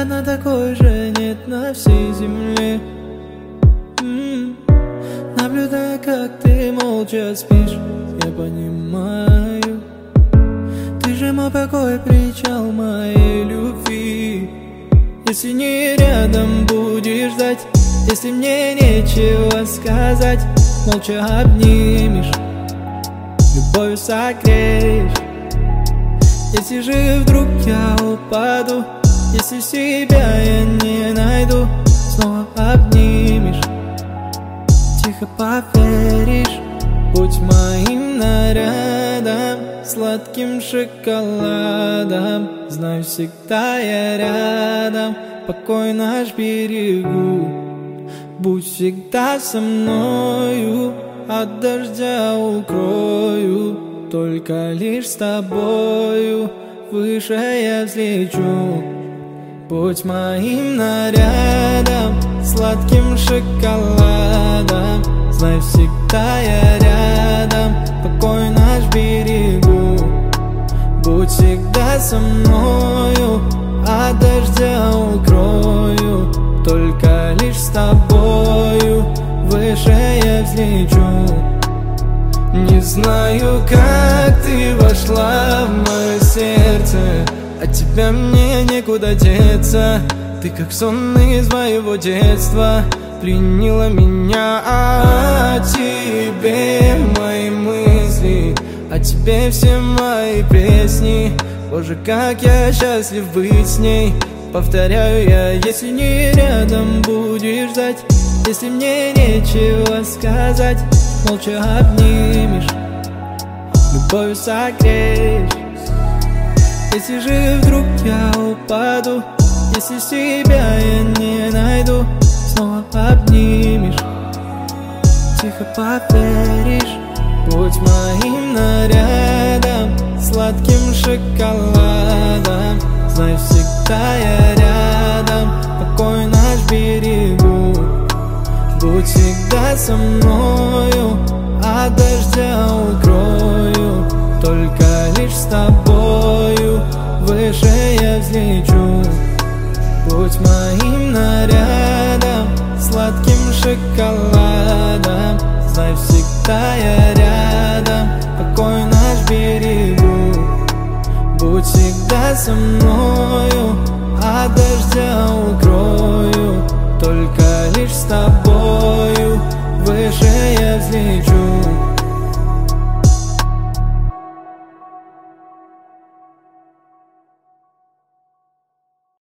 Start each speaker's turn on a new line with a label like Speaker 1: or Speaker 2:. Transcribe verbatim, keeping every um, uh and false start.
Speaker 1: Наверное, такой же нет на всей земле. М-м. Наблюдая, как ты молча спишь, я понимаю, ты же мой покой, причал моей любви. Если не рядом будешь ждать, если мне нечего сказать, молча обнимешь, любовью согреешь. Если же вдруг я упаду, если себя я не найду, снова обнимешь, тихо поверишь. Будь моим нарядом, сладким шоколадом, знаю, всегда я рядом, покой наш берегу. Будь всегда со мною, от дождя укрою, только лишь с тобою выше я взлечу. Будь моим нарядом, сладким шоколадом, знай, всегда я рядом, покой наш берегу. Будь всегда со мною, от дождя укрою, только лишь с тобою выше я взлечу. Не знаю, как ты вошла в мое сердце, от тебя мне некуда деться. Ты как сон из моего детства, пленила меня. О тебе мои мысли, о тебе все мои песни. Боже, как я счастлив быть с ней. Повторяю я, если не рядом будешь ждать, если мне нечего сказать, молча обнимешь, любовью согреешь. Если же вдруг я упаду, если себя я не найду, снова обнимешь, тихо поверишь. Будь моим нарядом, сладким шоколадом, знай, всегда я рядом, покой наш берегу. Будь всегда со мною, от дождя укрою, только лишь с тобою выше я взлечу. Будь моим нарядом, сладким шоколадом, знай, всегда я рядом, покой наш берегу. Будь всегда со мною,